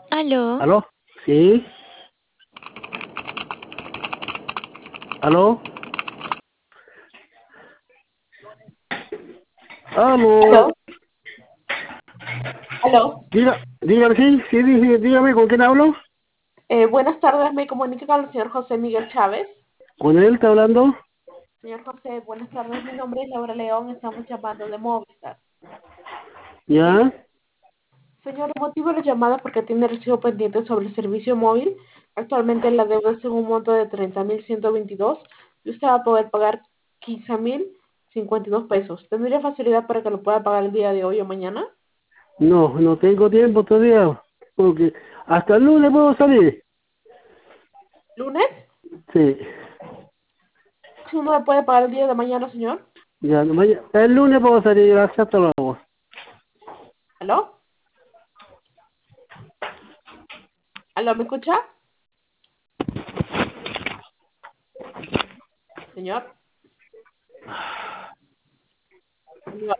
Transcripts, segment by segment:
Aló, ¿Aló? ¿Sí? ¿Aló? ¿Aló? Aló, aló. Dígame, sí, sí, dígame, ¿con quién hablo? Buenas tardes, me comunico con el señor José Miguel Chávez. ¿Con él está hablando? Señor José, buenas tardes, mi nombre es Laura León, estamos llamando de Movistar. ¿Sí? ¿Ya? Señor, el motivo de la llamada es porque tiene recibo pendiente sobre el servicio móvil. Actualmente la deuda es en un monto de 30.122 y usted va a poder pagar 15.052 pesos. ¿Tendría facilidad para que lo pueda pagar el día de hoy o mañana? No, no tengo tiempo todavía, porque hasta el lunes puedo salir. ¿Lunes? Sí, ¿Si uno lo puede pagar el día de mañana, señor? ya, el lunes puedo salir, gracias, hasta luego. ¿Aló? ¿Aló, me escucha? Señor. Señor.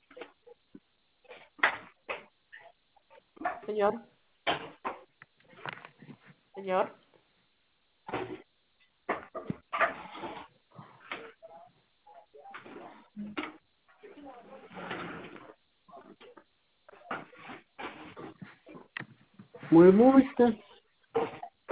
Señor. Señor. Muy, muy,